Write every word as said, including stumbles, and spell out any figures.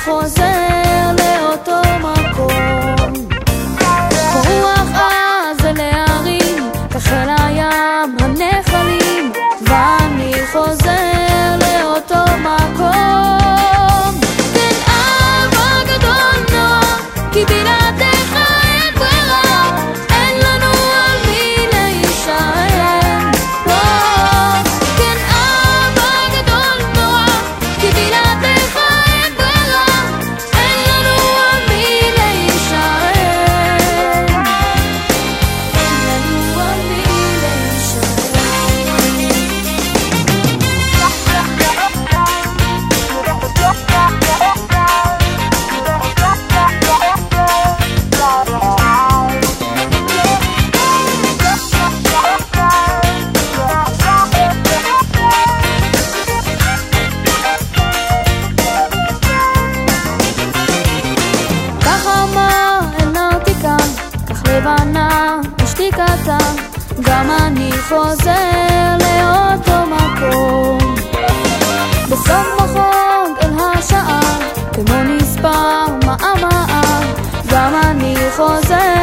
חוזר לאותו מקום. רוח עז אל ההרים, כחל הים הנחלים, ואני חוזר לאותו מקום. כן, אבא גדול נורא, כי בלעדיך אין ברירה, אין לנו על מי להישען. כן, אבא גדול נורא, כי בלעדיך אין ברירה, אין לנו על מי להישען. אין לנו על מי להישען. כך אמר אלנרתי כאן, כך לבנה בשתיקתה, גם אני חוזר לאותו מקום. בסוף מחוג אל השעה, כמו נספר מאמר, גם אני חוזר